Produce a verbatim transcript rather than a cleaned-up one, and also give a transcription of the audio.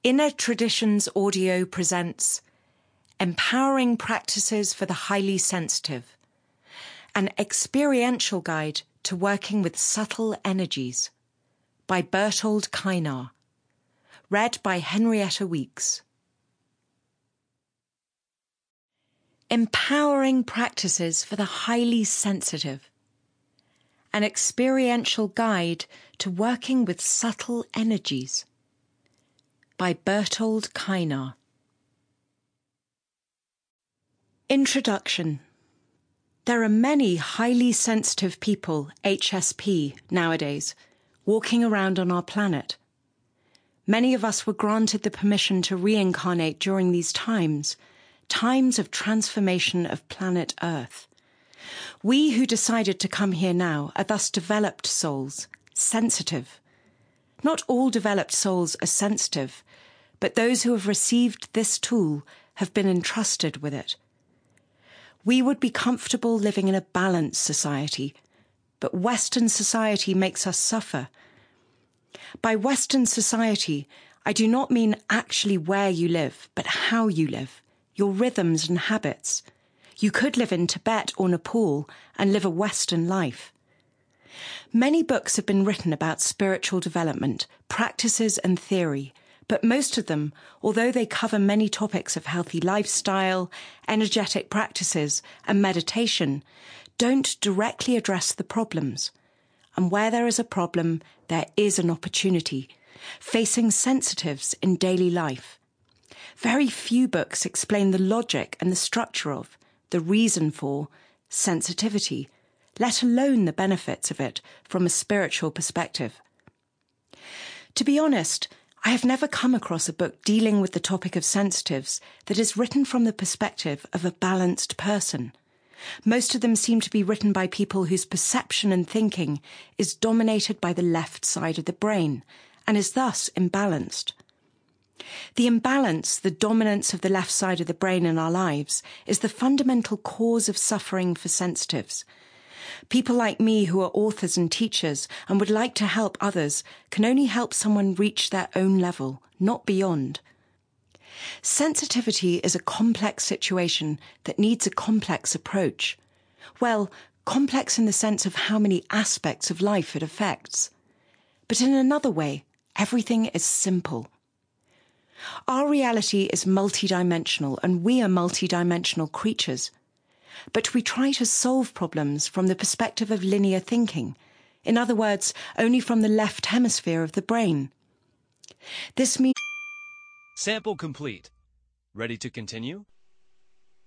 Inner Traditions Audio presents Empowering Practices for the Highly Sensitive, an experiential guide to working with subtle energies, by Bertold Kainar, read by Henrietta Weeks. Empowering Practices for the Highly Sensitive, an experiential guide to working with subtle energies, by Bertold Kainar. Introduction. There are many highly sensitive people, H S P, nowadays, walking around on our planet. Many of us were granted the permission to reincarnate during these times, times of transformation of planet Earth. We who decided to come here now are thus developed souls, sensitive. Not all developed souls are sensitive, but those who have received this tool have been entrusted with it. We would be comfortable living in a balanced society, but Western society makes us suffer. By Western society, I do not mean actually where you live, but how you live, your rhythms and habits. You could live in Tibet or Nepal and live a Western life. Many books have been written about spiritual development, practices and theory, but most of them, although they cover many topics of healthy lifestyle, energetic practices and meditation, don't directly address the problems. And where there is a problem, there is an opportunity, facing sensitives in daily life. Very few books explain the logic and the structure of, the reason for, sensitivity, let alone the benefits of it from a spiritual perspective. To be honest, I have never come across a book dealing with the topic of sensitives that is written from the perspective of a balanced person. Most of them seem to be written by people whose perception and thinking is dominated by the left side of the brain and is thus imbalanced. The imbalance, the dominance of the left side of the brain in our lives, is the fundamental cause of suffering for sensitives. People like me who are authors and teachers and would like to help others can only help someone reach their own level, not beyond. Sensitivity is a complex situation that needs a complex approach. Well, complex in the sense of how many aspects of life it affects. But in another way, everything is simple. Our reality is multidimensional and we are multidimensional creatures. But we try to solve problems from the perspective of linear thinking, in other words, only from the left hemisphere of the brain. This means... Sample complete. Ready to continue?